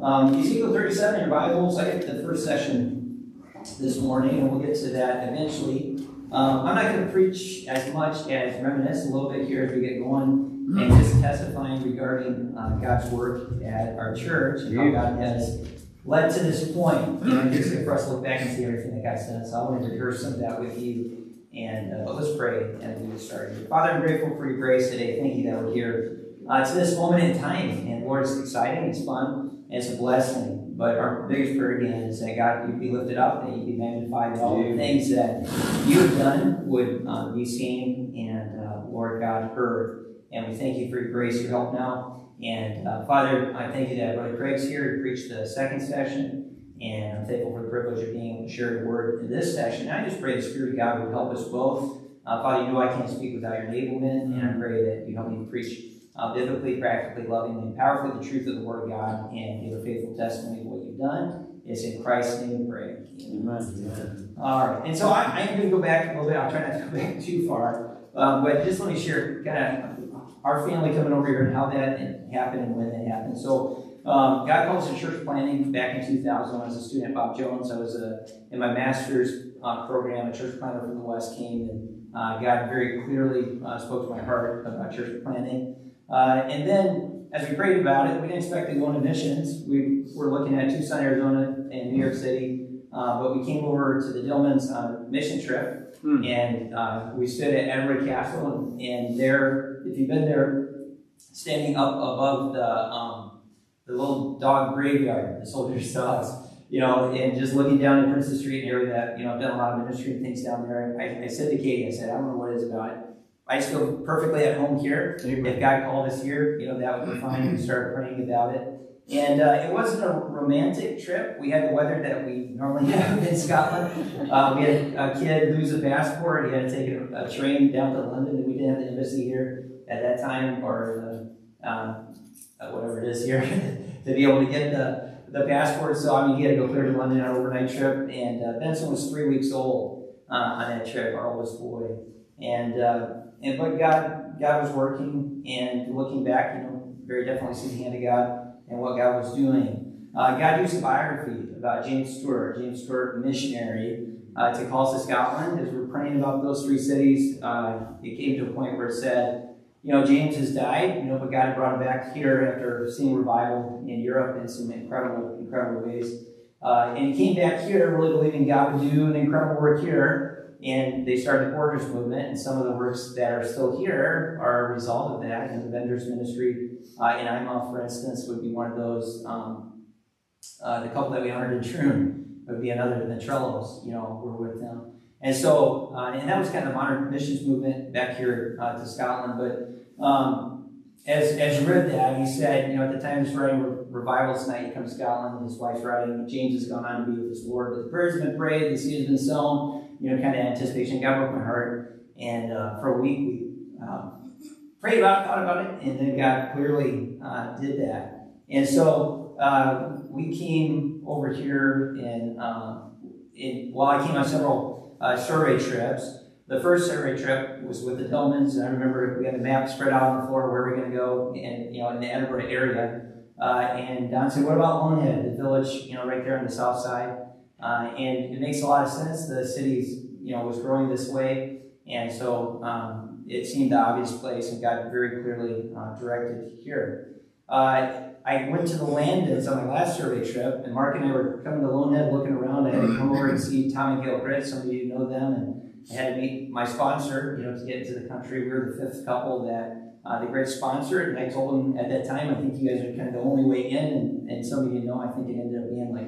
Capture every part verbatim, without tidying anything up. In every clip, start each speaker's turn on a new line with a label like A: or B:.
A: Um, Ezekiel thirty-seven in your Bibles, I get the first session this morning, and we'll get to that eventually. Um, I'm not going to preach as much as reminisce a little bit here as we get going, and just testifying regarding uh, God's work at our church and how God has led to this point. You know, just for us to look back and see everything that God's done. So I want to rehearse some of that with you. And uh, but let's pray and we get started. Father, I'm grateful for your grace today. Thank you that we're here uh, to this moment in time. And Lord, it's exciting, it's fun, and it's a blessing. But our biggest prayer again is that God, you be lifted up, that you be magnified, that all the things that you have done would uh, be seen and, uh, Lord God, heard. And we thank you for your grace, your help now. And uh, Father, I thank you that Brother Craig's here to preach the second session. And I'm thankful for the privilege of being able to share the word in this session. And I just pray the Spirit of God would help us both. Uh, Father, you know I can't speak without your enablement. And I pray that you help me to preach uh, biblically, practically, lovingly, and powerfully the truth of the Word of God and give a faithful testimony of what you've done. It's in Christ's name we pray. Amen. Amen. All right. And so I, I'm going to go back a little bit. I'll try not to go back too far. Um, but just let me share kind of our family coming over here and how that happened and when that happened. So um, God called us to church planning back in two thousand. When I was a student at Bob Jones. I was a, in my master's uh, program. A church planner from the West came, and uh, God very clearly uh, spoke to my heart about church planning. Uh, and then, as we prayed about it, we didn't expect to go into missions. We were looking at Tucson, Arizona, and New York City. Uh, but we came over to the Dillmans on a mission trip, mm. and uh, we stood at Edward Castle, and, and there, if you've been there, standing up above the um, the little dog graveyard, the soldiers' dogs, you know, and just looking down at Princess Street area that, you know, I've done a lot of ministry and things down there. I, I said to Katie, I said, I don't know what it is about it. I just feel perfectly at home here. Amen. If God called us here, you know, that would be fine. We started praying about it. And uh, it wasn't a romantic trip. We had the weather that we normally have in Scotland. Uh, we had a kid lose a passport. He had to take a, a train down to London, and we didn't have the embassy here at that time, or the, um, whatever it is here, to be able to get the, the passport. So, I mean, he had to go clear to London on an overnight trip. And uh, Benson was three weeks old uh, on that trip, our oldest boy. And, uh, and but God, God was working, and looking back, you know, very definitely see the hand of God and what God was doing. Uh, God used a biography about James Stewart, James Stewart, missionary, uh, to call us to Scotland. As we were praying about those three cities, uh, it came to a point where it said, you know, James has died, you know, but God brought him back here after seeing revival in Europe in some incredible, incredible ways. Uh, and he came back here really believing God would do an incredible work here. And they started the Borders movement, and some of the works that are still here are a result of that. And the Vendors Ministry uh, in Eyemouth, for instance, would be one of those. Um, uh, the couple that we honored in Troon would be another. The Trellos, you know, were with them. And so, uh, and that was kind of the modern missions movement back here uh, to Scotland. But um, as as you read that, he said, you know, at the time he's writing Revival Tonight, he comes to Scotland, his wife's writing, James has gone on to be with his Lord. But the prayers have been prayed, the seed has been sown. You know, kind of anticipation. God broke my heart, and uh, for a week we um, prayed about it, thought about it, and then God clearly uh, did that. And so uh, we came over here, and uh, in, well, I came on several uh, survey trips. The first survey trip was with the Dillmans, and I remember we had a map spread out on the floor where we're going to go, and you know, in the Edinburgh area. Uh, and Don said, "What about Lonehead, the village, you know, right there on the south side?" Uh, and it makes a lot of sense. The city's, you know, was growing this way, and so um, it seemed the obvious place, and God very clearly uh, directed here. Uh, I went to the Landons on my last survey trip, and Mark and I were coming to Lonehead, looking around. I had to come over and see Tom and Gail Britt. Some of you know them, and I had to meet my sponsor, you know, to get into the country. We were the fifth couple that uh, the Britt sponsored, and I told them at that time, I think you guys are kind of the only way in, and, and some of you know, I think it ended up being like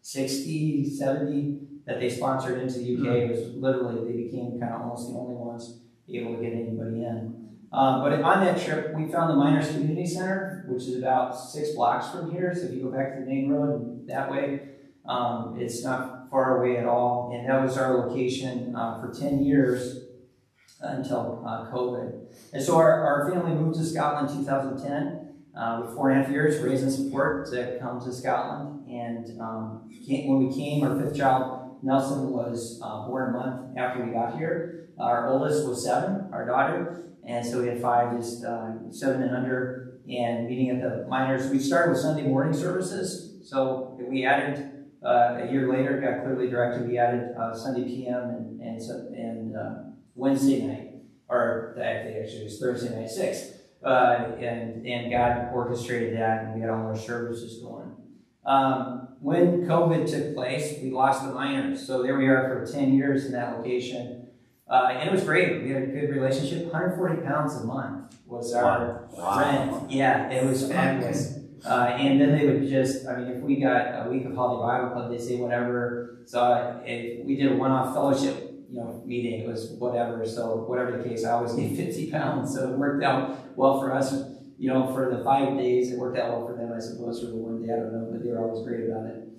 A: sixty, seventy that they sponsored into the U K. It was literally, they became kind of almost the only ones able to get anybody in. Uh, but on that trip, we found the Miners Community Center, which is about six blocks from here. So if you go back to the main road that way, um, it's not far away at all. And that was our location uh, for ten years until uh, COVID. And so our, our family moved to Scotland in two thousand ten. Uh, with four and a half years raising support to come to Scotland. And um, came, when we came, our fifth child, Nelson, was uh, born a month after we got here. Our oldest was seven, our daughter. And so we had five, just uh, seven and under. and meeting at the Miners. We started with Sunday morning services, so we added, uh, a year later, got clearly directed, we added uh, Sunday P M and, and, and uh, Wednesday night, or actually it was Thursday night six. Uh, and, and God orchestrated that, and we had all our services going. Um, when COVID took place, we lost the Miners. So there we are for ten years in that location. Uh, and it was great. We had a good relationship. one hundred forty pounds a month was our
B: wow.
A: rent. Yeah, it was fabulous. Uh, and then they would just, I mean, if we got a week of Holiday Bible Club, they'd say whatever. So uh, if we did a one-off fellowship, you know, meeting, it was whatever. So whatever the case, I always gave fifty pounds. So it worked out well for us. You know, for the five days, it worked out well for them, I suppose, for the one day, I don't know, but they were always great about it.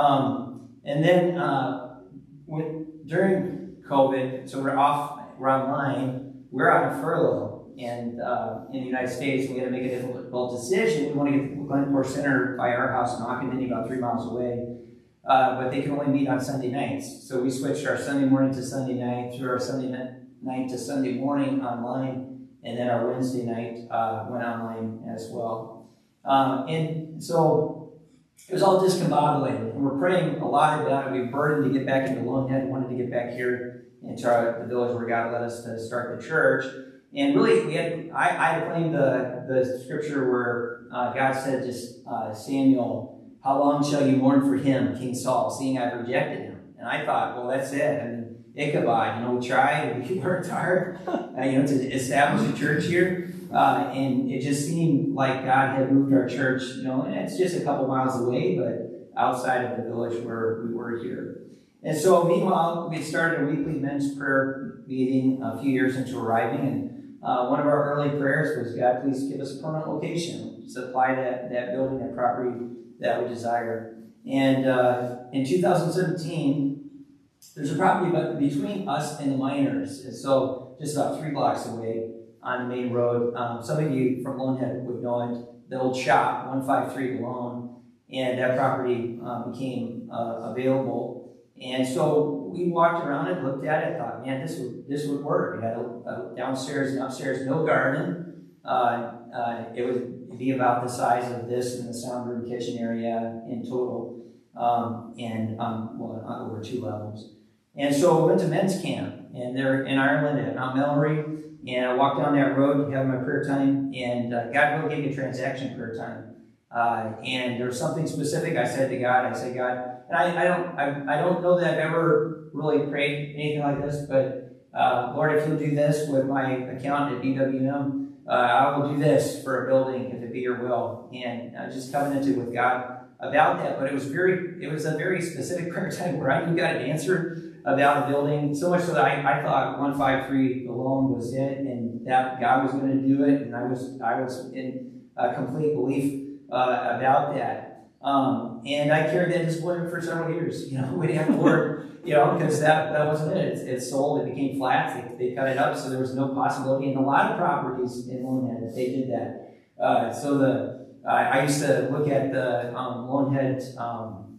A: Um, and then uh, when, during COVID, so we're off, we're online, we're out of furlough, and uh, in the United States, we had to make a difficult decision. We want to get the Glencore Center by our house in Ockendon, about three miles away, uh, but they can only meet on Sunday nights. So we switched our Sunday morning to Sunday night, through our Sunday night to Sunday morning online, and then our Wednesday night uh, went online as well. Um, and so it was all discombobulated, and we're praying a lot about it. We burdened to get back into Lone Head, wanted to get back here into our, the village where God led us to start the church. And really, we had I, I claimed the, the scripture where uh, God said to uh, Samuel, "How long shall you mourn for him, King Saul, seeing I've rejected him?" And I thought, well, that's it. I mean, Ichabod, you know, we tried, we worked hard, uh, you know, to establish a church here, uh, and it just seemed like God had moved our church, you know, and it's just a couple miles away, but outside of the village where we were here. And so, meanwhile, we started a weekly men's prayer meeting a few years into arriving, and uh, one of our early prayers was, God, please give us a permanent location, supply that, that building, that property that we desire. And uh, in two thousand seventeen, there's a property between us and the Miners, and so just about three blocks away on the main road. Um, some of you from Lone Head would know it, the old shop, one five three Lone, and that property um, became uh, available. And so we walked around it, looked at it, thought, man, this would this would work. It had a, a downstairs and upstairs, no garden. Uh, uh, it would be about the size of this in the sound room kitchen area in total. Um, and um, well, over two levels. And so we went to men's camp, and they're in Ireland at Mount Melleray, and I walked down that road, having my prayer time, and uh, God really gave me a transaction prayer time. Uh, and there was something specific I said to God. I said, God, and I, I don't, I, I don't know that I've ever really prayed anything like this, but uh, Lord, if you'll do this with my account at B W M, uh, I will do this for a building if it be your will. And I just covenanted with God about that, but it was very, it was a very specific prayer time where I knew God had answered about a building, so much so that I, I thought one five three alone was it, and that God was going to do it, and I was I was in uh, complete belief uh, about that. Um, and I carried that disappointment for several years, you know, waiting on the Lord, you know, because that, that wasn't it. It, it sold, it became flats, they, they cut it up, so there was no possibility. And a lot of properties in Lone Head, they did that. Uh, so the uh, I used to look at the um, Lone Head um,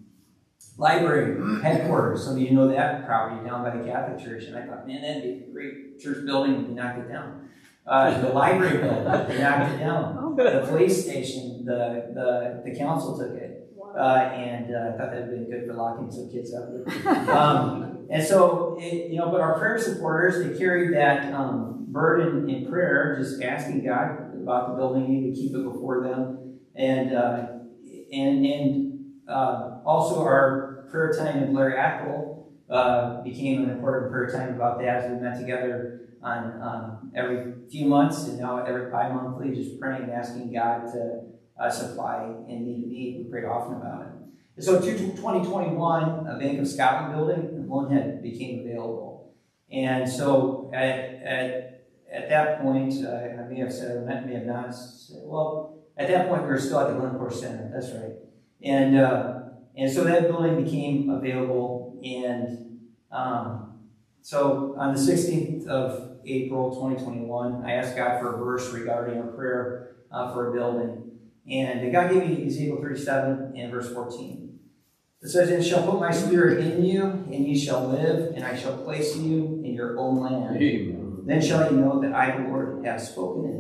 A: library headquarters. Some of you know that property down by the Catholic Church, and I thought, man, that'd be a great church building if we knocked it down. Uh, the library building, they knocked it down. The police station, the the, the council took it, uh, and uh, I thought that'd been good for locking some kids up. Um, and so, it, you know, but our prayer supporters, they carried that um, burden in prayer, just asking God about the building, to keep it before them, and uh, and and uh, also our prayer time in Blair Ackle uh, became an important prayer time about that as we met together on um, every few months, and now every bi-monthly, just praying and asking God to uh, supply and meet a need. We pray often about it. And so in twenty twenty-one, a Bank of Scotland building in Lone Head became available. And so at, at, at that point, uh, I may have said, I may have not said, well, at that point we were still at the Glencore Center, that's right. And uh, and so that building became available, and um, so on the sixteenth of April twenty twenty-one, I asked God for a verse regarding our prayer uh, for a building. And God gave me Ezekiel thirty-seven and verse fourteen. It says, "And shall put my spirit in you, and ye shall live, and I shall place you in your own land. Amen. Then shall you know that I, the Lord, have spoken it."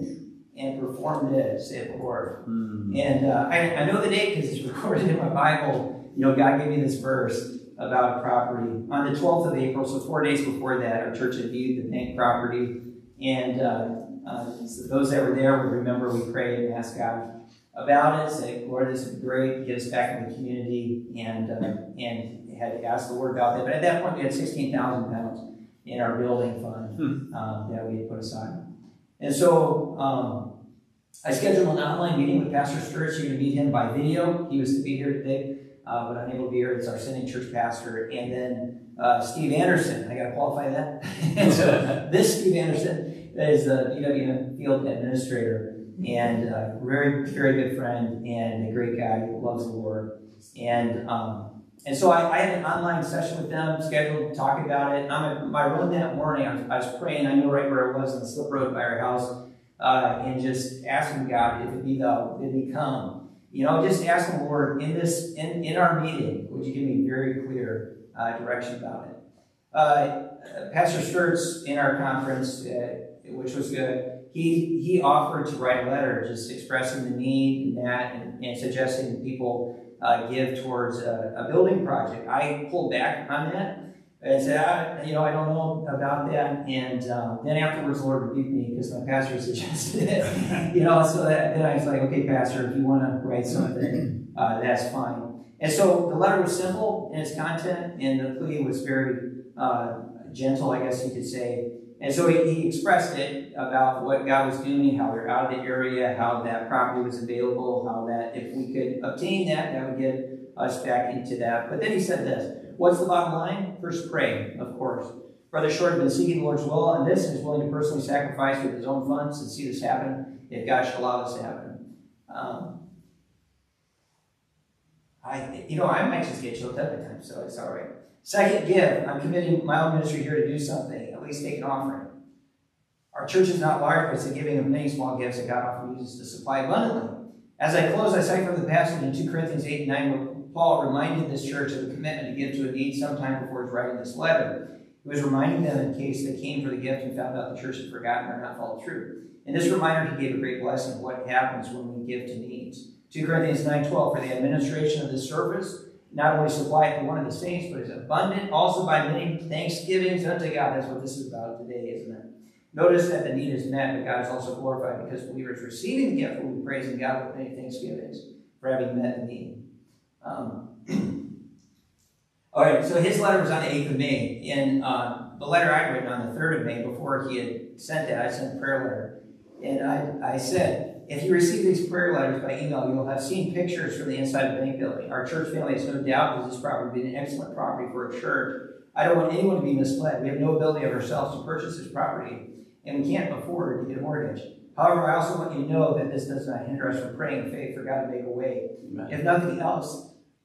A: and perform this, saith the Lord.
B: Mm.
A: And uh, I, I know the date because it's recorded in my Bible. You know, God gave me this verse about a property. On the twelfth of April, so four days before that, our church had viewed the bank property. And uh, uh, so those that were there would remember we prayed and asked God about it, say, Lord, this is great, get us back in the community, and uh, and had asked the Lord about that. But at that point, we had sixteen thousand pounds in our building fund
B: Hmm.
A: um, that we had put aside. And so um, I scheduled an online meeting with Pastor Sturts. You're going to meet him by video. He was to be here today, uh, but unable to be here. It's our sending church pastor. And then uh, Steve Anderson. I got to qualify that. And so this Steve Anderson is the B W M field administrator, and a very, very good friend and a great guy who loves the Lord. And um, and so I, I had an online session with them scheduled to talk about it. And on my run that morning, I was, I was praying. I knew right where I was on the slip road by our house, uh, and just asking God, if it be thou, if it come. You know, just asking the Lord in this in, in our meeting, would you give me very clear uh, direction about it? Uh, Pastor Sturts in our conference, uh, which was good, he he offered to write a letter just expressing the need and that, and, and suggesting that people uh, give towards a, a building project. I pulled back on that and said, I, you know, I don't know about that. And uh, then afterwards, the Lord rebuked me because my pastor suggested it. You know, so that, then I was like, okay, Pastor, if you want to write something, uh, that's fine. And so the letter was simple in its content, and the plea was very uh, gentle, I guess you could say. And so he, he expressed it about what God was doing, how they're out of the area, how that property was available, how that if we could obtain that, that would get us back into that. But then he said this, what's the bottom line? First, pray, of course. Brother Short has been seeking the Lord's will on this and is willing to personally sacrifice with his own funds and see this happen if God should allow this to happen. Um, I, you know, I might just get choked up at times, so it's all right. Second, give. I'm committing my own ministry here to do something, at least take an offering. Our church is not large, but it's a giving of many small gifts that God often uses to supply abundantly. As I close, I cite from the passage in two Corinthians eight and nine, where Paul reminded this church of the commitment to give to a need sometime before he's writing this letter. He was reminding them in case they came for the gift and found out the church had forgotten or not followed through. In this reminder, he gave a great blessing of what happens when we give to needs. two Corinthians nine twelve, for the administration of this service, not only supply it to one of the saints, but is abundant also by many thanksgivings unto God. That's what this is about today, isn't it? Notice that the need is met, but God is also glorified because believers receiving the gift will be praising God with many thanksgivings for having met the need. Um, all right, so his letter was on the eighth of May. And uh, the letter I'd written on the third of May, before he had sent that, I sent a prayer letter. And I, I said, if you receive these prayer letters by email, you will have seen pictures from the inside of the bank building. Our church family has no doubt that this property would be an excellent property for a church. I don't want anyone to be misled. We have no ability of ourselves to purchase this property, and we can't afford to get a mortgage. However, I also want you to know that this does not hinder us from praying in faith for God to make a way. Amen. If nothing else,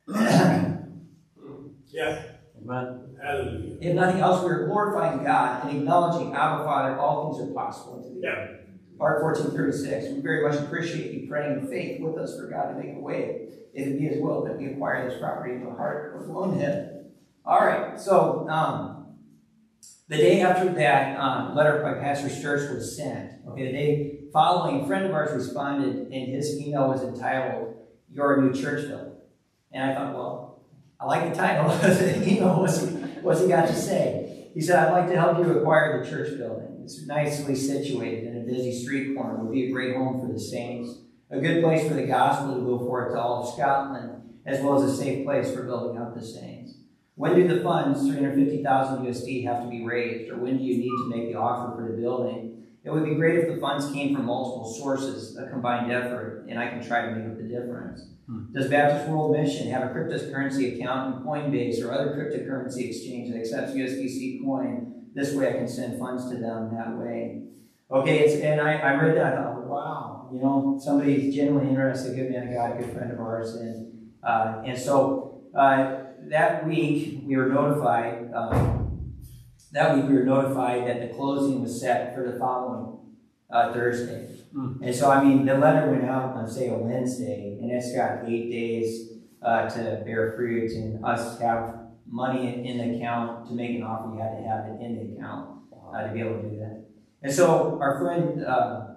C: yeah.
B: Amen.
C: Hallelujah.
A: If nothing else, we are glorifying God and acknowledging Abba Father, all things are possible unto thee.
C: Yeah.
A: Part fourteen thirty-six. We very much appreciate you praying in faith with us for God to make a way, if it be His will that we acquire this property into a heart of loanhead. All right. So um, the day after that um, letter by Pastor Sturts was sent, okay, the day following, a friend of ours responded, and his email was entitled, "Your New Church Building." And I thought, well, I like the title of the email. What's he, what's he got to say? He said, I'd like to help you acquire the church building. It's nicely situated in a busy street corner. It would be a great home for the saints, a good place for the gospel to go forth to all of Scotland, as well as a safe place for building up the saints. When do the funds, three hundred fifty thousand U S D, have to be raised, or when do you need to make the offer for the building? It would be great if the funds came from multiple sources, a combined effort, and I can try to make up the difference. Hmm. Does Baptist World Mission have a cryptocurrency account in Coinbase or other cryptocurrency exchange that accepts U S D C coin? This way I can send funds to them that way. Okay, it's, and I, I read that, I thought, wow, you know, somebody's genuinely interested, good man of God, a good friend of ours. And, uh, and so uh, that week we were notified, um, that week we were notified that the closing was set for the following uh, Thursday. Mm. And so, I mean, the letter went out on, say, a Wednesday, and it's got eight days uh, to bear fruit, and us have money in the account to make an offer. You had to have it in the account uh, to be able to do that. And so our friend, uh,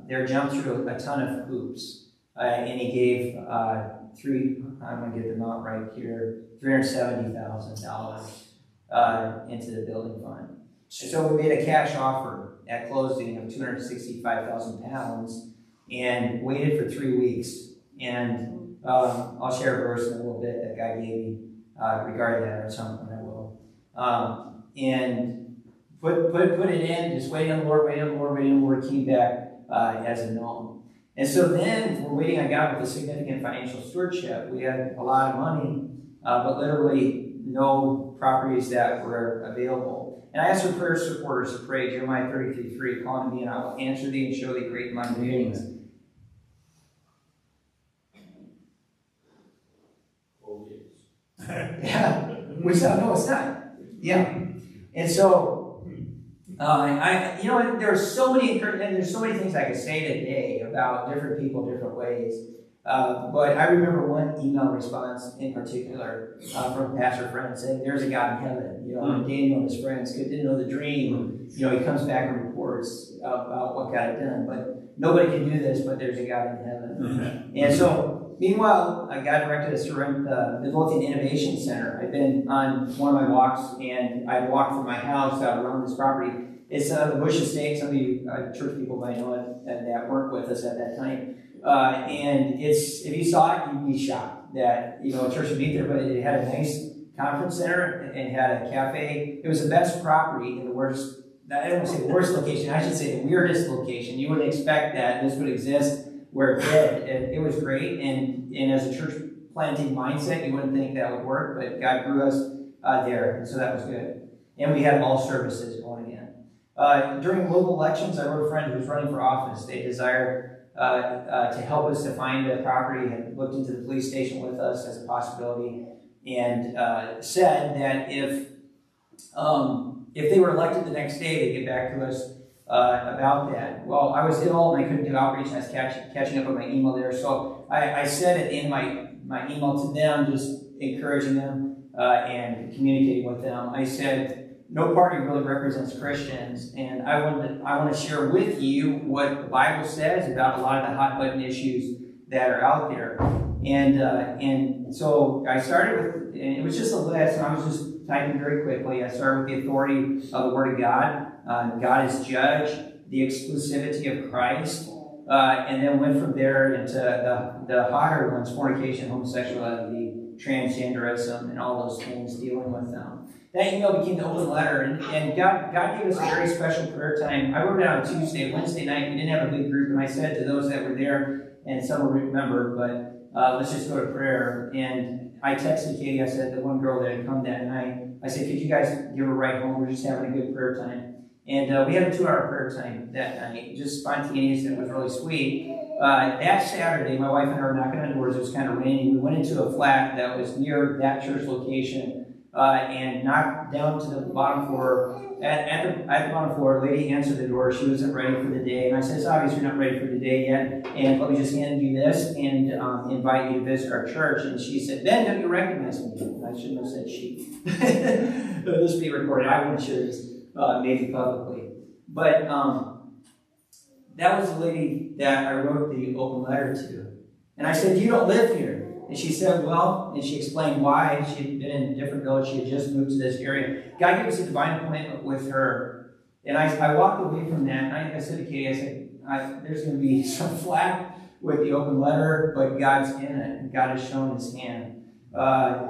A: they're jumped through a, a ton of hoops. Uh, and he gave uh, three, I'm going to get the amount right here, three hundred seventy thousand dollars uh, into the building fund. So we made a cash offer at closing of two hundred sixty-five thousand pounds and waited for three weeks. And um, I'll share a verse in a little bit that God gave me uh, regarding that, or at some point I will. Um, and put, put, put it in, just waiting on the Lord, waiting on the Lord, waiting on the Lord, came back uh, as a no. And so then we're waiting on God with a significant financial stewardship. We had a lot of money, uh, but literally no properties that were available. And I asked for prayer supporters to pray Jeremiah thirty-three three, call unto me and I will answer thee and show thee great and mighty things.
B: Oh, yes.
A: Yeah, which I know it's not. Yeah. And so, uh, I, you know, there are so many, and there's so many things I could say today about different people, different ways. Uh, but I remember one email response in particular uh, from a pastor friend saying, "There's a God in heaven." You know, mm. Daniel and his friends didn't know the dream. You know, he comes back and reports about what God had done, but nobody can do this. But there's a God in heaven. Mm-hmm. And so, meanwhile, uh, God directed us to rent the Midlothian Innovation Center. I've been on one of my walks, and I walked from my house out around this property. It's uh, the Bush Estate. Some of you uh, church people might know it, and that weren't with us at that time. Uh, and it's, if you saw it, you'd be shocked that, you know, a church would be there, but it had a nice conference center and had a cafe. It was the best property in the worst, I don't want to say the worst location, I should say the weirdest location. You wouldn't expect that this would exist where it did. It, it was great, and, and as a church planting mindset, you wouldn't think that would work, but God grew us uh, there, and so that was good. And we had all services going again. Uh, during local elections, I wrote a friend who was running for office. They desired Uh, uh, to help us to find a property, and looked into the police station with us as a possibility, and uh, said that if um, if they were elected the next day, they'd get back to us uh, about that. Well, I was ill and I couldn't do outreach, and I was catch, catching up on my email there. So I, I said at the end of my, my email to them, just encouraging them uh, and communicating with them, I said, no party really represents Christians, and I want to I want to share with you what the Bible says about a lot of the hot button issues that are out there. And uh, and so I started with, and it was just a list, and I was just typing very quickly. I started with the authority of the Word of God. Uh, God is judge, the exclusivity of Christ, uh, and then went from there into the, the hotter ones: fornication, homosexuality, transgenderism, and all those things, dealing with them. That email became the open letter, and, and God, God gave us a very special prayer time. I wrote it out on Tuesday, Wednesday night. We didn't have a big group, and I said to those that were there, and some will remember, but uh, let's just go to prayer. And I texted Katie. I said, the one girl that had come that night, I said, could you guys give her a ride home? We're just having a good prayer time. And uh, we had a two-hour prayer time that night, just spontaneous, and it was really sweet. Uh, that Saturday, my wife and I were knocking on doors. It was kind of raining. We went into a flat that was near that church location. Uh, and knocked down to the bottom floor. At, at, the, at the bottom floor, a lady answered the door. She wasn't ready for the day. And I said, it's obvious you're not ready for the day yet. And let me just hand you this and um, invite you to visit our church. And she said, Ben, don't you recognize me? And I shouldn't have said she. This will be recorded. I wouldn't share this uh, maybe publicly. But um, that was the lady that I wrote the open letter to. And I said, you don't live here. And she said, well, and she explained why. She had been in a different village. She had just moved to this area. God gave us a divine appointment with her. And I, I walked away from that. And I, I said to Katie, I said, I, there's going to be some flack with the open letter, but God's in it. And God has shown his hand. Uh,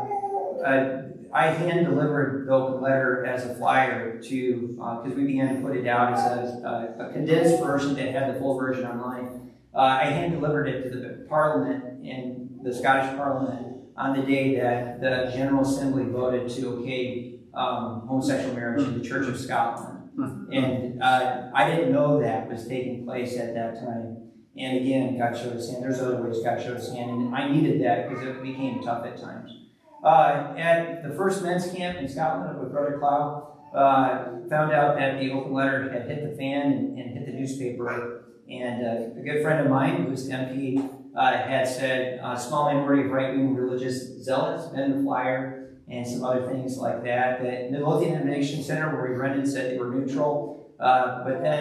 A: I, I hand-delivered the open letter as a flyer to, because uh, we began to put it out as a, a, a condensed version that had the full version online. Uh, I hand-delivered it to the Parliament in the Scottish Parliament on the day that the General Assembly voted to okay um, homosexual marriage in the Church of Scotland. And uh, I didn't know that was taking place at that time. And again, God showed his hand. There's other ways God showed his hand, and I needed that because it became tough at times. Uh, at the first men's camp in Scotland with Brother Clow, uh, found out that the open letter had hit the fan and, and hit the newspaper. And uh, a good friend of mine, who's the M P, uh, had said a uh, small minority of right-wing religious zealots, men the flyer, and some other things like that. The Midlothian Innovation Center, where we rented, said they were neutral. Uh, but then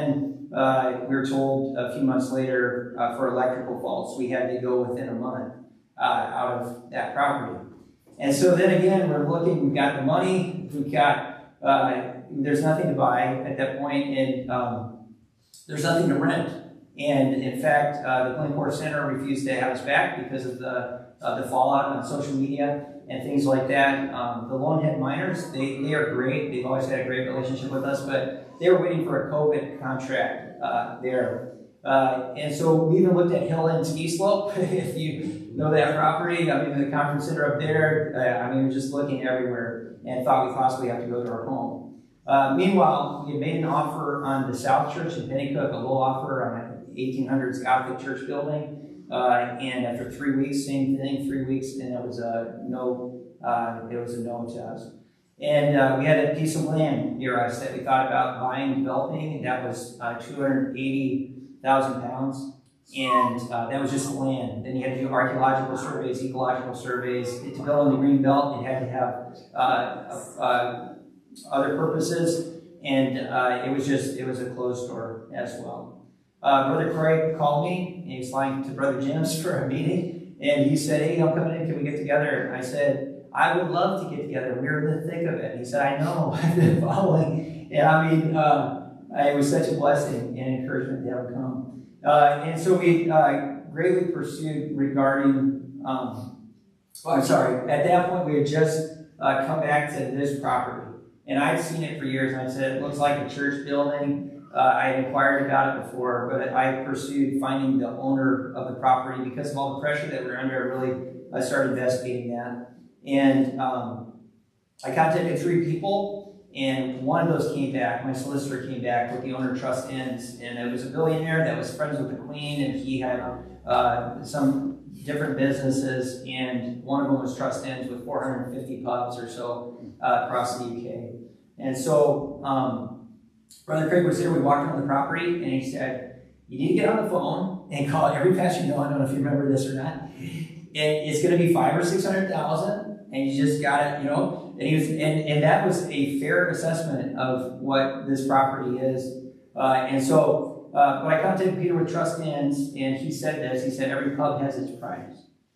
A: uh, we were told a few months later uh, for electrical faults, we had to go within a month uh, out of that property. And so then again, we're looking, we've got the money, we've got, uh, there's nothing to buy at that point, and um, there's nothing to rent. And in fact, uh, the Glencore Center refused to have us back because of the, uh, the fallout on social media and things like that. Um, the Lonehead Miners, they, they are great. They've always had a great relationship with us, but they were waiting for a COVID contract uh, there. Uh, and so we even looked at Hill End Ski Slope, if you know that property. I mean, the conference center up there, uh, I mean, we're just looking everywhere and thought we possibly have to go to our home. Uh, meanwhile, we had made an offer on the South Church in Pennycook, a low offer on an eighteen hundreds Gothic church building. Uh, and after three weeks, same thing, three weeks, and it was a no, uh, it was a no to us. And uh, we had a piece of land near us that we thought about buying and developing. That was uh, two hundred eighty thousand pounds, and uh, that was just land. Then you had to do archaeological surveys, ecological surveys. To build in the green belt, it had to have uh, uh, other purposes, and uh, it was just, it was a closed door as well. Uh, Brother Craig called me, and he was flying to Brother Jim's for a meeting, and he said, hey, I'm coming in, can we get together? And I said, I would love to get together. We're in the thick of it. And he said, I know, I've been following. And I mean, uh, it was such a blessing and encouragement to have him come. Uh, and so we uh, greatly pursued regarding, um, oh, I'm sorry, at that point we had just uh, come back to this property. And I'd seen it for years, and I said, it looks like a church building. Uh, I had inquired about it before, but I pursued finding the owner of the property because of all the pressure that we were under. I really I started investigating that. And um, I contacted three people, and one of those came back. My solicitor came back with the owner trust ends, and it was a billionaire that was friends with the Queen, and he had uh, some different businesses, and one of them was trust ends with four hundred fifty pubs or so uh, across the U K. And so um, Brother Craig was here. We walked on the property, and he said, you need to get on the phone and call every pastor you know. I don't know if you remember this or not. And it's going to be five or six hundred thousand, and you just got it, you know. And he was, and, and that was a fair assessment of what this property is. Uh, and so, uh, but I contacted Peter with Trust Ends, and he said this. He said every pub has its price.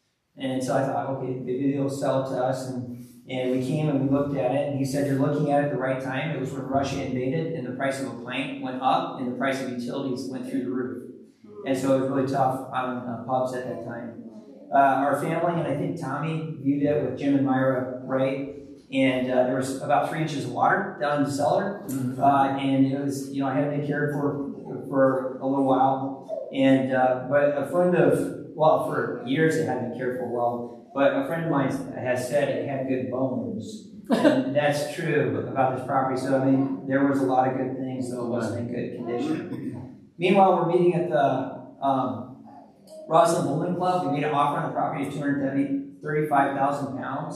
A: And so I thought, okay, maybe they'll sell it to us. And and we came and we looked at it, and he said you're looking at it at the right time. It was when Russia invaded, and the price of a pint went up, and the price of utilities went through the roof. And so it was really tough on uh, pubs at that time. Uh, our family, and I think Tommy viewed it with Jim and Myra Wright, and uh, there was about three inches of water down in the cellar, uh, and it was, you know, I had been cared for for a little while, and uh, but a friend of, well, for years it hadn't been cared for well, but a friend of mine has said it had good bones, and that's true about this property. So I mean, there was a lot of good things, though it wasn't in good condition. Meanwhile, we're meeting at the um, Roslyn Bowling Club. We made an offer on the property of two hundred thirty-five thousand pounds.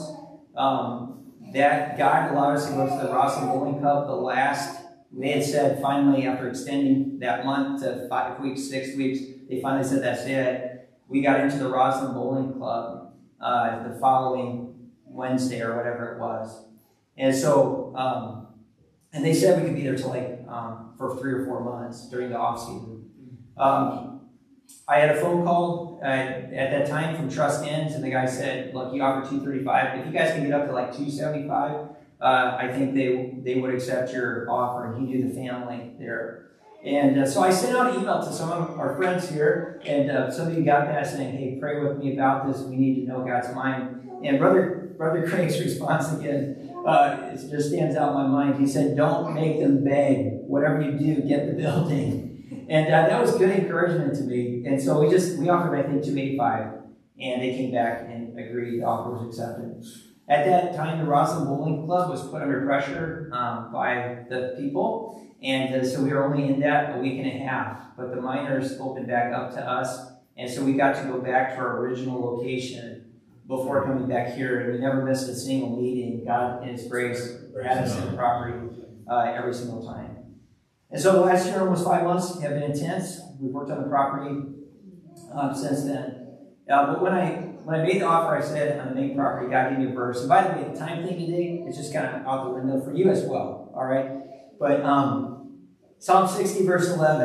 A: Um, that God allowed us to go to the Roslyn Bowling Club the last, they had said finally after extending that month to five weeks, six weeks, they finally said that's it. We got into the Roslyn Bowling Club uh, the following Wednesday or whatever it was. And so, um, and they said we could be there till like, um, for three or four months during the off season. Um, I had a phone call uh, at that time from Trust Ends, and the guy said, look, you offer two thirty-five. If you guys can get up to like two seventy-five, uh, I think they they would accept your offer. And he knew the family there. And uh, so I sent out an email to some of our friends here, and uh, somebody got that saying, hey, pray with me about this. We need to know God's mind. And Brother, Brother Craig's response again, uh, it just stands out in my mind. He said, don't make them beg. Whatever you do, get the building. And uh, that was good encouragement to me. And so we just, we offered, I think, two eighty-five, and they came back and agreed. The offer was accepted. At that time, the Roslyn Bowling Club was put under pressure um, by the people, and uh, so we were only in that a week and a half. But the miners opened back up to us, and so we got to go back to our original location before coming back here, and we never missed a single meeting. God, in His grace, had us in the property uh, every single time. And so the last year, almost five months, have been intense. We've worked on the property um, since then. Uh, but when I when I made the offer, I said on the main property, God gave me a verse. And by the way, the time thing today is just kind of out the window for you as well. All right, but um, Psalm sixty, verse eleven.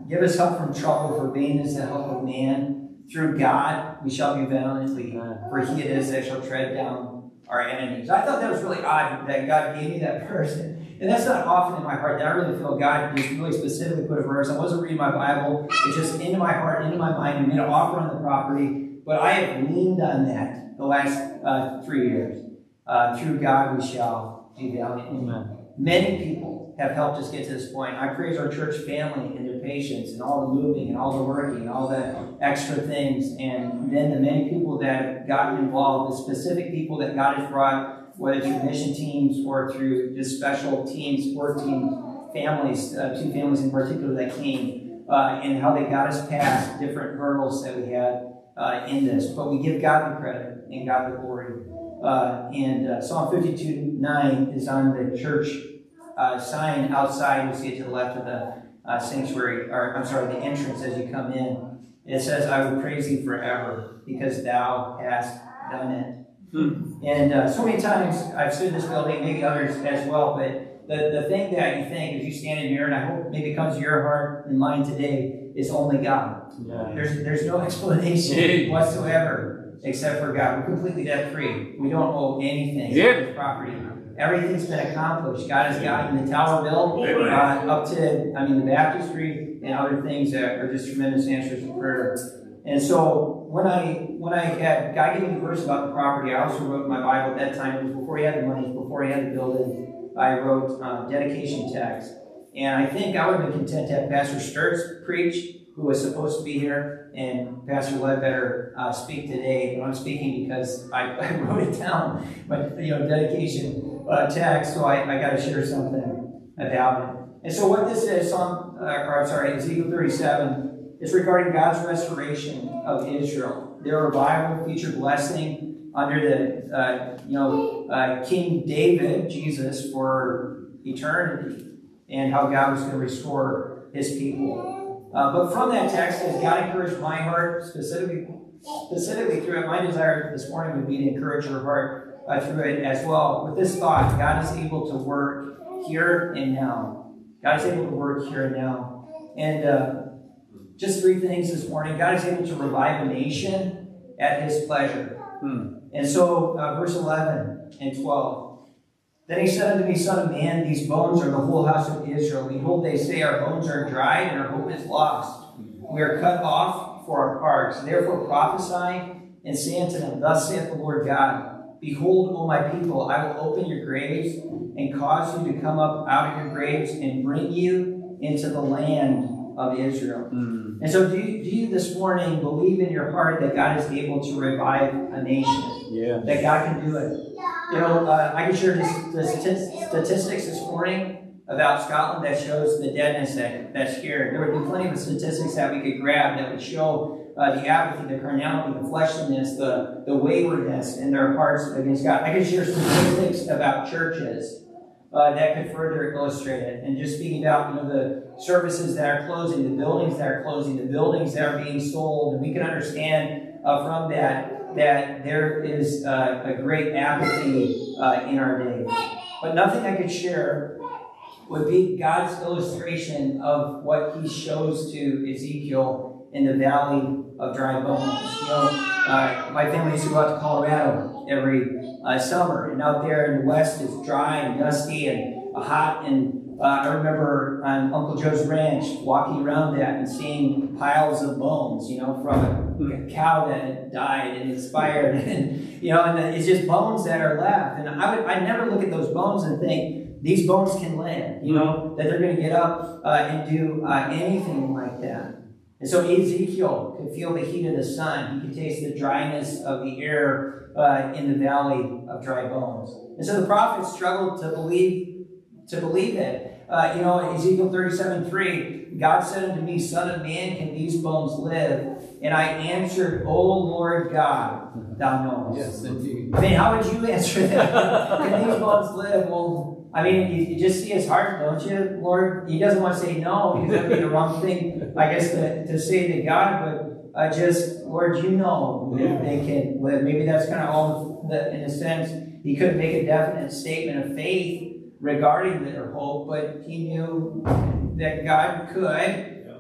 A: Give us help from trouble, for vain is the help of man. Through God we shall be valiantly, for he it is that shall tread down our enemies. I thought that was really odd that God gave me that verse. And that's not often in my heart that I really feel God just really specifically put a verse. I wasn't reading my Bible. It's just into my heart, into my mind. We made an offer on the property. But I have leaned on that the last uh, three years. Uh, through God we shall be valiant. Amen. Many people have helped us get to this point. I praise our church family and their patience and all the moving and all the working and all the extra things. And then the many people that have gotten involved, the specific people that God has brought, whether through mission teams or through just special teams, sport team families, uh, two families in particular that came, uh, and how they got us past different hurdles that we had uh, in this. But we give God the credit and God the glory. Uh, and uh, Psalm fifty-two nine is on the church uh, sign outside. You'll see it to the left of the uh, sanctuary, or I'm sorry, the entrance as you come in. It says, I will praise thee forever because thou hast done it. Hmm. And uh, so many times I've stood in this building, maybe others as well, but the, the thing that you think as you stand in here, and I hope maybe it comes to your heart and mind today, is only God. Yeah. There's, there's no explanation whatsoever except for God. We're completely debt free. We don't owe anything to yeah. the property. Everything's been accomplished. God has gotten the tower built uh, up to, I mean, the baptistry and other things that are just tremendous answers to prayer. And so when I when I had God gave me the verse about the property, I also wrote in my Bible at that time. It was before he had the money, before he had the building. I wrote um, dedication text, and I think I would have been content to have Pastor Sturts preach, who was supposed to be here, and Pastor Ledbetter uh, speak today. But I'm speaking because I, I wrote it down, but you know, dedication uh, text. So I, I got to share something about it. And so what this is, Psalm, uh, or I'm sorry, Ezekiel thirty-seven. It's regarding God's restoration of Israel. Their revival featured blessing under the, uh, you know, uh, King David, Jesus, for eternity, and how God was going to restore his people. Uh, but from that text, as God encouraged my heart, specifically, specifically through it, my desire this morning would be to encourage your heart uh, through it as well. With this thought, God is able to work here and now. God is able to work here and now. And, uh, Just three things this morning. God is able to revive a nation at his pleasure. Hmm. And so, uh, verse eleven and twelve. Then he said unto me, Son of man, these bones are the whole house of Israel. Behold, they say, our bones are dried, and our hope is lost. We are cut off for our parts. Therefore prophesy, and say unto them, Thus saith the Lord God, Behold, O my people, I will open your graves, and cause you to come up out of your graves, and bring you into the land of Israel. Mm. And so do you, do you this morning believe in your heart that God is able to revive a nation? Yeah. That God can do it? You know, uh, I can share this, the statistics this morning about Scotland that shows the deadness that, that's here. There would be plenty of statistics that we could grab that would show uh, the apathy, the carnality, the fleshliness, the, the waywardness in their hearts against God. I can share statistics about churches Uh, that could further illustrate it. And just speaking about, you know, the services that are closing, the buildings that are closing, the buildings that are being sold, and we can understand uh, from that that there is uh, a great apathy uh, in our day. But nothing I could share would be God's illustration of what he shows to Ezekiel in the valley of dry bones. You know, uh, my family used to go out to Colorado every uh, summer, and out there in the west it's dry and dusty and uh, hot. And uh, I remember on Uncle Joe's ranch walking around that and seeing piles of bones, you know, from a cow that had died and expired, and you know, and it's just bones that are left. And I would, I never look at those bones and think these bones can live, you know, that they're going to get up uh, and do uh, anything like that. And so Ezekiel could feel the heat of the sun. He could taste the dryness of the air uh, in the valley of dry bones. And so the prophet struggled to believe to believe it. Uh, you know, Ezekiel thirty-seven three, God said unto me, Son of man, can these bones live? And I answered, O Lord God, thou knowest. Yes, indeed. I mean, how would you answer that? Can these bones live? Well, I mean, you, you just see his heart, don't you, Lord? He doesn't want to say no, because that would be the wrong thing, I guess, to, to say to God, but uh, just, Lord, you know if they can live. Maybe that's kind of all, the, in a sense, he couldn't make a definite statement of faith regarding their hope, but he knew that God could.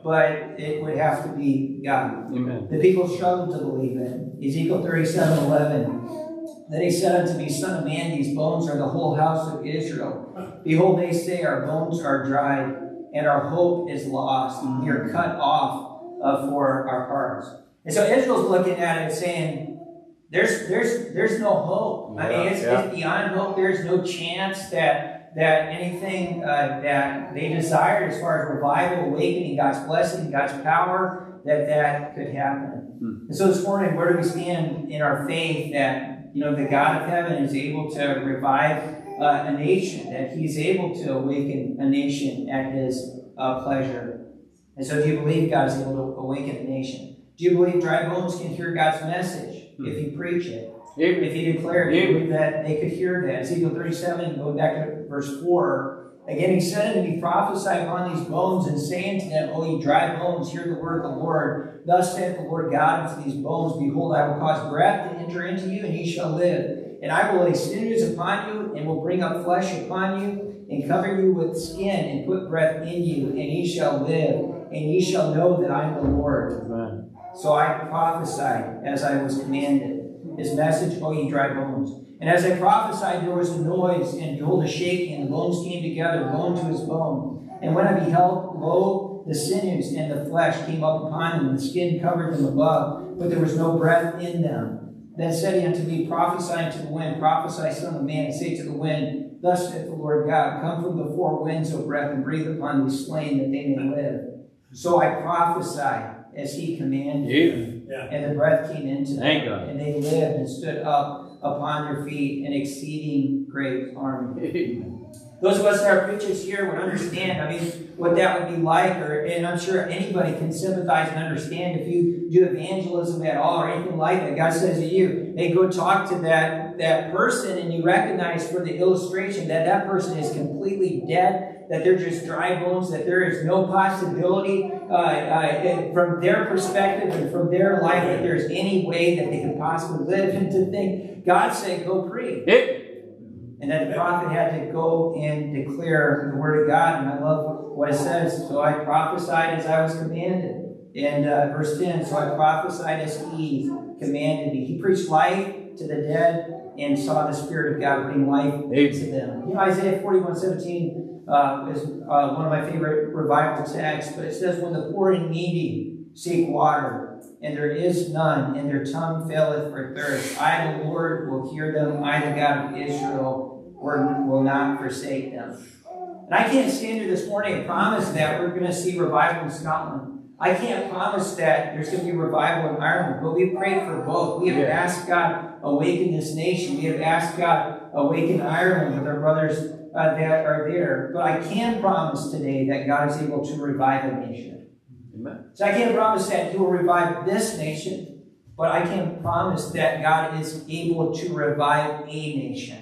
A: but it would have to be God.
C: Amen.
A: The people struggled to believe it. Ezekiel thirty-seven eleven. Then he said unto me, Son of man, these bones are the whole house of Israel. Behold, they say, our bones are dried, and our hope is lost. And we are cut off uh, for our parts. And so Israel's looking at it saying, there's there's there's no hope. I mean, it's,
C: Yeah, yeah.
A: it's beyond hope. There's no chance that that anything uh, that they desired as far as revival, awakening, God's blessing, God's power, that that could happen.
C: Hmm.
A: And so this morning, where do we stand in our faith that, you know, the God of heaven is able to revive uh, a nation, that he's able to awaken a nation at his uh, pleasure? And so do you believe God is able to awaken a nation? Do you believe dry bones can hear God's message if you preach it?
C: Amen.
A: If you declare it, do you believe that they could hear that? Ezekiel thirty-seven, going back to verse four, again he said unto me, prophesy upon these bones, and say unto them, O ye dry bones, hear the word of the Lord. Thus saith the Lord God unto these bones, behold, I will cause breath to enter into you, and ye shall live. And I will lay sinews upon you, and will bring up flesh upon you, and cover you with skin, and put breath in you, and ye shall live, and ye shall know that I am the Lord.
C: Amen.
A: So I prophesied as I was commanded. His message, O ye dry bones. And as I prophesied, there was a noise, and behold, a shaking, and the bones came together, bone to his bone. And when I beheld, lo, the sinews and the flesh came up upon them, and the skin covered them above, but there was no breath in them. Then said he unto me, prophesy unto the wind, prophesy, son of man, and say to the wind, thus saith the Lord God, come from the four winds, O breath, and breathe upon these slain, that they may live. So I prophesied as he commanded.
C: Yeah.
A: And the breath came into them,
C: Thank God.
A: and they lived and stood up upon their feet, an exceeding great army.
C: Amen.
A: Those of us that are preachers here would understand, I mean, what that would be like, or, and I'm sure anybody can sympathize and understand if you do evangelism at all or anything like that. God says to you, hey, go talk to that, that person, and you recognize for the illustration that that person is completely dead, that they're just dry bones, that there is no possibility uh, uh, from their perspective and from their life that there's any way that they could possibly live. And to think, God said, go preach.
C: Amen.
A: And that the prophet had to go and declare the word of God. And I love what it says. So I prophesied as I was commanded. And uh, verse ten, so I prophesied as he commanded me. He preached life to the dead and saw the Spirit of God bring life into them. You know, Isaiah forty-one seventeen uh, is uh, one of my favorite revival texts. But it says, when the poor and needy seek water, and there is none, and their tongue faileth for thirst, I, the Lord, will hear them. I, the God of Israel, will not forsake them. And I can't stand here this morning and promise that we're going to see revival in Scotland. I can't promise that there's going to be revival in Ireland, but we prayed for both. We have
C: Yeah.
A: asked God, awaken this nation. We have asked God, awaken Ireland with our brothers uh, that are there. But I can promise today that God is able to revive a nation.
C: Amen.
A: So I can't promise that he will revive this nation, but I can promise that God is able to revive a nation.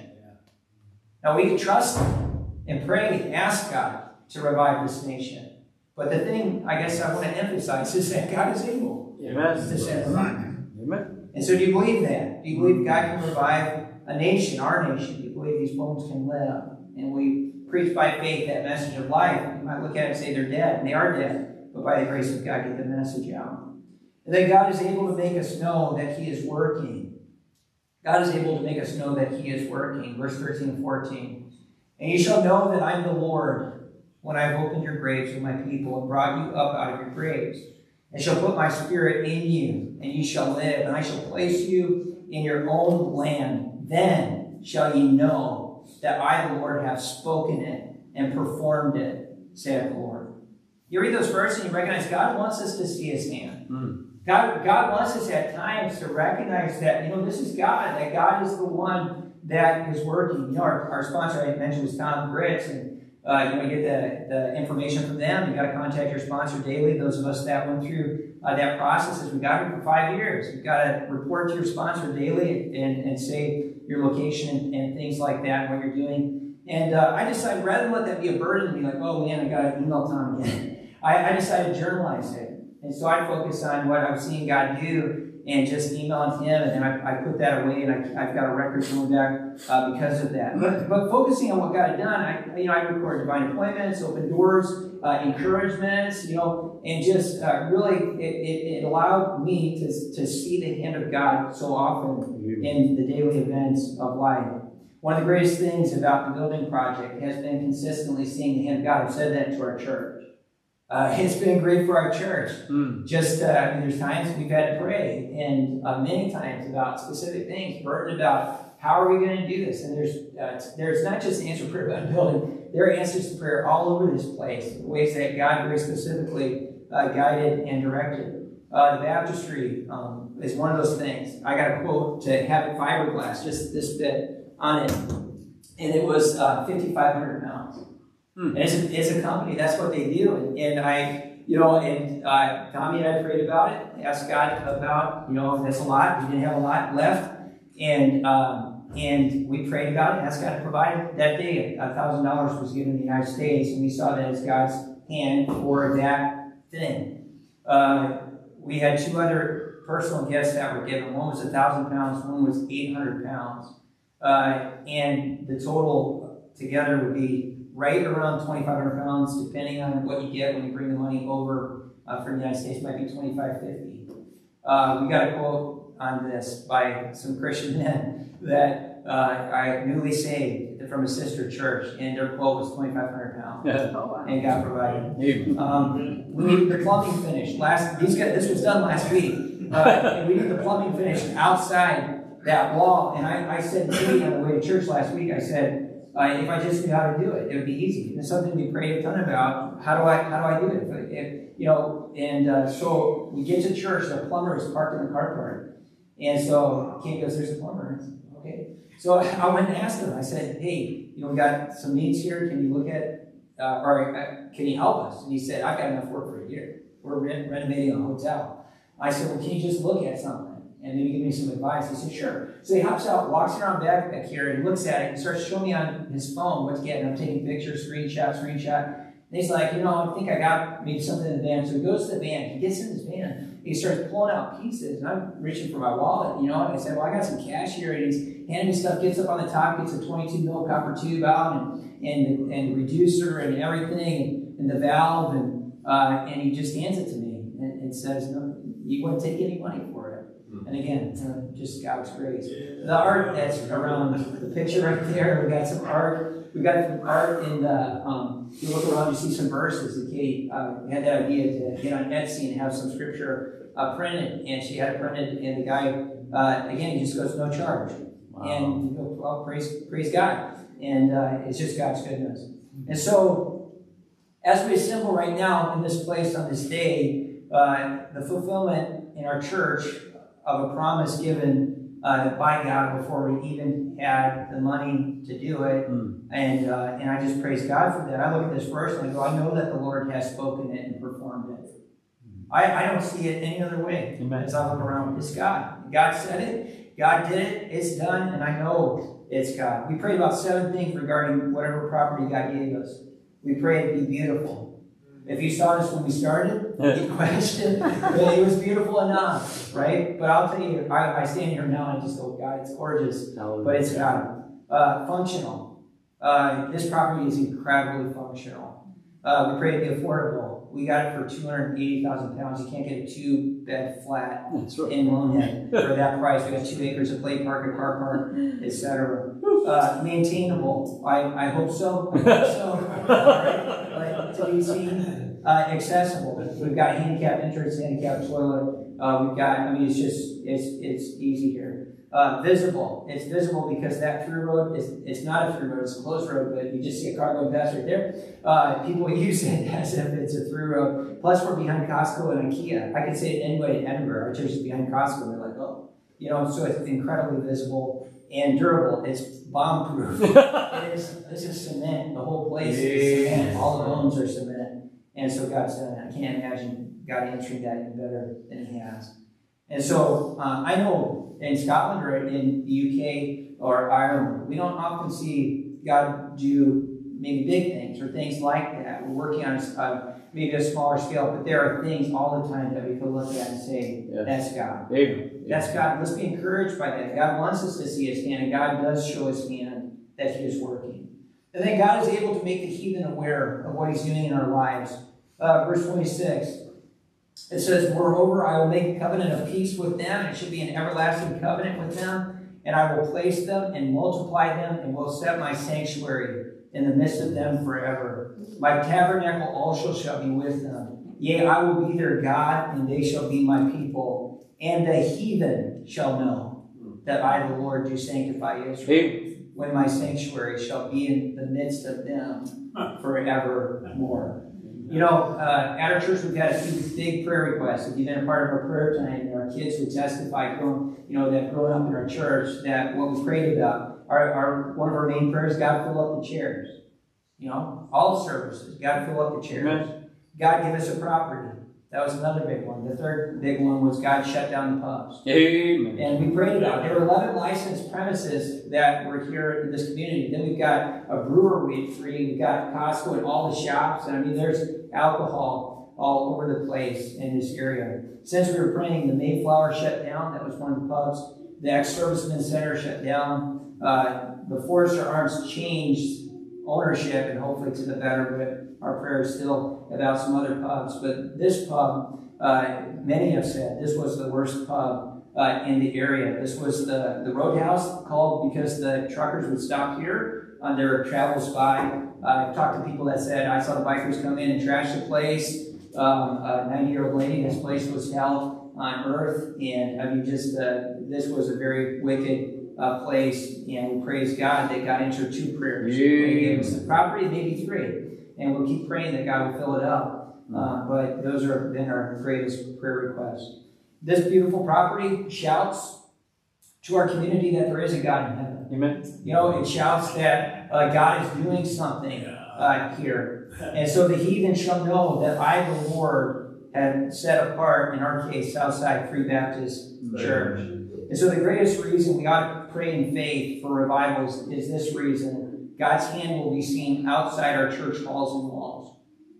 A: Now we can trust him and pray and ask God to revive this nation. But the thing I guess I want to emphasize is that God is able
C: Amen.
A: to send revival.
C: Amen.
A: And so do you believe that? Do you believe God can revive a nation, our nation? Do you believe these bones can live? And we preach by faith that message of life. You might look at it and say they're dead, and they are dead. But by the grace of God, get the message out. And then God is able to make us know that he is working. God is able to make us know that he is working. Verse thirteen and fourteen. And you shall know that I am the Lord when I have opened your graves with my people and brought you up out of your graves. And shall put my spirit in you, and ye shall live. And I shall place you in your own land. Then shall ye know that I, the Lord, have spoken it and performed it, saith the Lord. You read those verses and you recognize God wants us to see his hand.
C: Mm.
A: God, God wants us at times to recognize that, you know, this is God, that God is the one that is working. You know, our, our sponsor I mentioned was Tom Gritz, and uh, you know, you get the, the information from them. You got to contact your sponsor daily. Those of us that went through uh, that process, as we got it for five years, you've got to report to your sponsor daily and, and say your location and, and things like that, and what you're doing. And uh, I decided, rather than let that be a burden and be like, oh man, I got to email Tom again, I, I decided to journalize it. And so I focus on what I've seen God do and just email it to him, and then I, I put that away, and I, I've got a record coming back uh, because of that. But, but focusing on what God had done, I, you know, I record divine appointments, open doors, uh, encouragements, you know, and just uh, really it, it, it allowed me to, to see the hand of God so often in the daily events of life. One of the greatest things about the building project has been consistently seeing the hand of God. I've said that to our church. Uh, it's been great for our church. Mm. Just, uh, I mean, there's times we've had to pray, and uh, many times about specific things, burdened about how are we going to do this? And there's uh, there's not just the answer to prayer about building. There are answers to prayer all over this place, ways that God very specifically uh, guided and directed. Uh, the baptistry um, is one of those things. I got a quote to have it fiberglass, just this bit on it, and it was uh, fifty-five hundred pounds. Hmm. And as a, as a company, that's what they do. And, and I, you know, and uh, Tommy and I prayed about it, asked God about, you know, that's a lot. We didn't have a lot left. And um, and we prayed about it, asked God to provide. That day, a thousand dollars was given in the United States, and we saw that as God's hand for that thing. Uh, we had two other personal gifts that were given. One was a thousand pounds, one was eight hundred pounds. Uh, and the total together would be right around twenty-five hundred pounds, depending on what you get when you bring the money over uh, from the United States. It might be twenty-five fifty. Uh, we got a quote on this by some Christian men that uh, I newly saved from a sister church, and their quote was twenty-five hundred pounds, and God provided. Um, we needed the plumbing finished. Last these guys, this was done last week, uh, and we needed the plumbing finished outside that wall. And I, I said to Katie on the way to church last week, I said, Uh, if I just knew how to do it, it would be easy. And it's something we prayed a ton about. How do I how do I do it? If, if, you know, and uh, so we get to church. The plumber is parked in the car park, and so Kate goes, "There's a plumber." Okay, so I went and asked him. I said, "Hey, you know, we got some needs here. Can you look at, uh, or uh, can you help us?" And he said, "I've got enough work for a year. We're re- renovating a hotel." I said, "Well, can you just look at something and maybe give me some advice?" He said, "Sure." So he hops out, walks around back, back here, and looks at it, and starts showing me on his phone what's getting. I'm taking pictures, screenshot, screenshot. And he's like, you know, I think I got maybe something in the van. So he goes to the van. He gets in his van. And he starts pulling out pieces. And I'm reaching for my wallet, you know. And I said, well, I got some cash here. And he's handing me stuff, gets up on the top, gets a twenty-two mil copper tube out, and and, and the reducer and everything, and the valve. And, uh, and he just hands it to me and, and says, no, you wouldn't take any money for it. And again, uh, just God's grace. The art that's around the picture right there, we got some art. We got some art in the, um, if you look around, you see some verses. And Kate uh, had that idea to get on Etsy and have some scripture uh, printed. And she had it printed, and the guy, uh, again, he just goes, no charge. Wow. And you go, well, praise, praise God. And uh, it's just God's goodness. And so, as we assemble right now in this place on this day, uh, the fulfillment in our church of a promise given uh, by God before we even had the money to do it. Mm. And uh, and I just praise God for that. I look at this verse and I go, I know that the Lord has spoken it and performed it. Mm. I, I don't see it any other way. Amen. As I look around. It's God. God said it. God did it. It's done. And I know it's God. We prayed about seven things regarding whatever property God gave us. We prayed it be beautiful. If you saw this when we started, you questioned, it was beautiful enough, right? But I'll tell you, I, I stand here now and I just go, God, it's gorgeous, but it's God. Uh, functional. Uh, this property is incredibly functional. Uh, we pray to be affordable. We got it for two hundred eighty thousand pounds. You can't get a two-bed flat right. in Lonehead for that price. We got two acres of play park, a car park, et cetera. Uh, maintainable. I, I hope so. I hope so. Right? But to be seen, uh, accessible. We've got handicap entrance, handicap toilet. Uh, we've got. I mean, it's just it's it's easy here. Uh, visible. It's visible because that through road is it's not a through road. It's a closed road, but you just see a car going past right there. Uh, people use it as if it's a through road. Plus, we're behind Costco and IKEA. I could say it anyway in Edinburgh. Our church is behind Costco, and they're like, oh, you know. So it's incredibly visible and durable. It's bomb-proof. it is. This is cement. The whole place is cement. All the bones are cement. And so God's done it. I can't imagine God answering that any better than He has. And so uh, I know in Scotland or in the U K or Ireland, we don't often see God do maybe big things or things like that. We're working on uh, maybe a smaller scale, but there are things all the time that we can look at and say, yeah. that's God. Yeah. That's God. Let's be encouraged by that. God wants us to see His hand, and God does show His hand that He is working. And then God is able to make the heathen aware of what he's doing in our lives. Uh, verse twenty-six, it says, moreover, I will make a covenant of peace with them, and it should be an everlasting covenant with them, and I will place them and multiply them, and will set my sanctuary in the midst of them forever. My tabernacle also shall be with them. Yea, I will be their God, and they shall be my people. And the heathen shall know that I, the Lord, do sanctify Israel, when my sanctuary shall be in the midst of them forevermore. You know, uh, at our church, we've had a few big prayer requests. If you've been a part of our prayer tonight, and our kids who testify, grown, you know, that growing up in our church, that what we prayed about, our, our one of our main prayers, God fill up the chairs. You know, all services, God fill up the chairs. Amen. God give us a property. That was another big one. The third big one was God shut down the pubs. Amen. And we prayed about it. There were eleven licensed premises that were here in this community. Then we've got a brewery free. We've got Costco and all the shops. And I mean, there's alcohol all over the place in this area. Since we were praying, the Mayflower shut down. That was one of the pubs. The Ex-Servicemen Center shut down. Uh, the Forester Arms changed ownership, and hopefully to the better, but our prayer is still about some other pubs. But this pub, uh, many have said this was the worst pub uh, in the area. This was the, the Roadhouse, called because the truckers would stop here on their travels by. Uh, I've talked to people that said, I saw the bikers come in and trash the place. Um, a ninety-year-old lady, this place was hell on earth, and I mean, just uh, this was a very wicked Uh, place, and we praise God that God answered two prayers. Yeah. He gave us the property, maybe three, and we'll keep praying that God will fill it up. Uh, but those are been our greatest prayer requests. This beautiful property shouts to our community that there is a God in heaven. Amen. You know, it shouts that uh, God is doing something uh, here, and so the heathen shall know that I, the Lord, have set apart, in our case, Southside Free Baptist Church. And so the greatest reason we ought to pray in faith for revivals is this reason. God's hand will be seen outside our church halls and walls.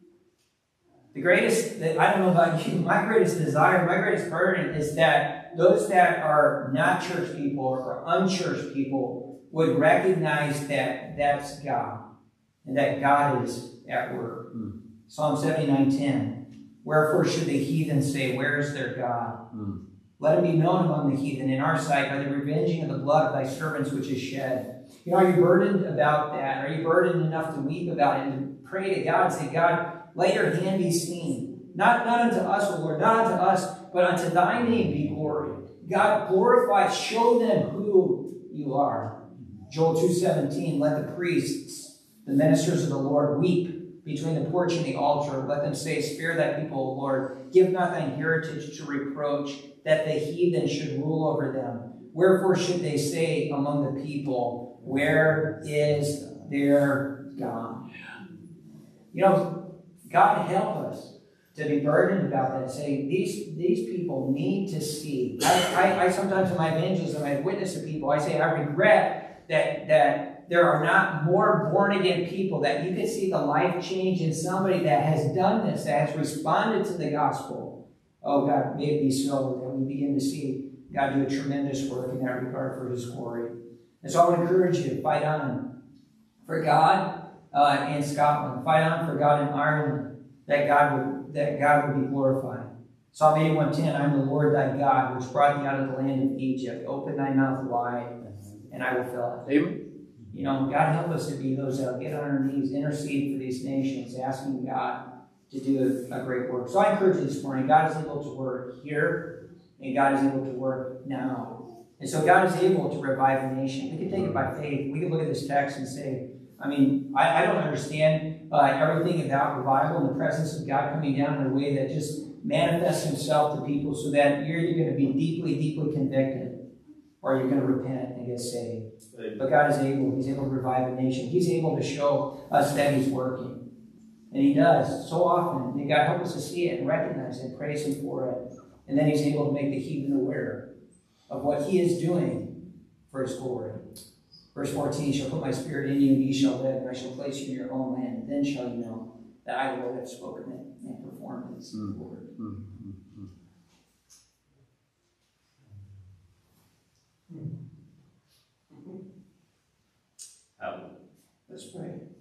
A: The greatest, I don't know about you, my greatest desire, my greatest burden is that those that are not church people or unchurched people would recognize that that's God and that God is at work. Mm. Psalm seventy-nine ten. Wherefore should the heathen say, where is their God? Mm. Let it be known among the heathen in our sight by the revenging of the blood of thy servants which is shed. You know, are you burdened about that? Are you burdened enough to weep about it and to pray to God and say, God, let your hand be seen. Not, not unto us, O Lord, not unto us, but unto thy name be glory. God, glorify, show them who you are. Joel two seventeen, let the priests, the ministers of the Lord, weep between the porch and the altar. Let them say, spare thy people, O Lord. Give not thine heritage to reproach, that the heathen should rule over them. Wherefore should they say among the people, where is their God? You know, God help us to be burdened about that. Say, these, these people need to see. I, I, I sometimes in my evangelism, I witness to people, I say, I regret that, that there are not more born-again people, that you can see the life change in somebody that has done this, that has responded to the gospel. Oh, God, may it be so that we begin to see God do a tremendous work in that regard for his glory. And so I would encourage you to fight on for God uh, in Scotland. Fight on for God in Ireland, that God would, that God would be glorified. Psalm eighty-one ten, I am the Lord thy God, which brought thee out of the land of Egypt. Open thy mouth wide, and I will fill it. Amen. You know, God help us to be those that get on our knees, intercede for these nations, asking God to do a, a great work. So I encourage you this morning, God is able to work here, and God is able to work now. And so God is able to revive a nation. We can take it by faith. We can look at this text and say, I mean, I, I don't understand uh, everything about revival and the presence of God coming down in a way that just manifests himself to people so that you're either going to be deeply, deeply convicted or you're going to repent and get saved. But God is able. He's able to revive a nation. He's able to show us that he's working. And he does so often. And God help us to see it and recognize it and praise him for it. And then he's able to make the heathen aware of what he is doing for his glory. Verse fourteen, shall put my spirit in you, and ye shall live, and I shall place you in your own land. Then shall you know that I, the Lord, have spoken it and performed its mm. word. Mm. Mm. Mm.
B: Um,
A: Let's pray.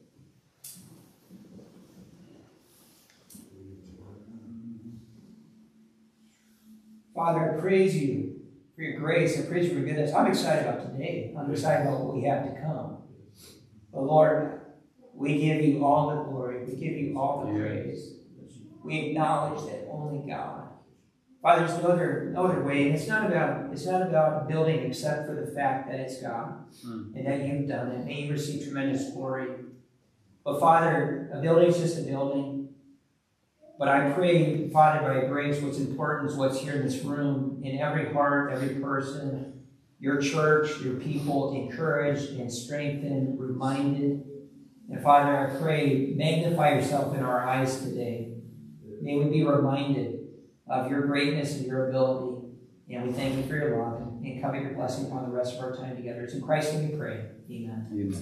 C: Father, I praise you for your grace. I praise you for your goodness. I'm excited about today. I'm excited about what we have to come. But Lord, we give you all the glory. We give you all the praise. We acknowledge that only God. Father, there's no other, no other way. And it's not about, it's not about building except for the fact that it's God mm. and that you've done it. May you receive tremendous glory. But Father, a building is just a building. But I pray, Father, by grace, what's important is what's here in this room, in every heart, every person, your church, your people, encouraged and strengthened, reminded. And Father, I pray, magnify yourself in our eyes today. May we be reminded of your greatness and your ability. And we thank you for your love and cover your blessing upon the rest of our time together. It's in Christ's name we pray. Amen. Amen.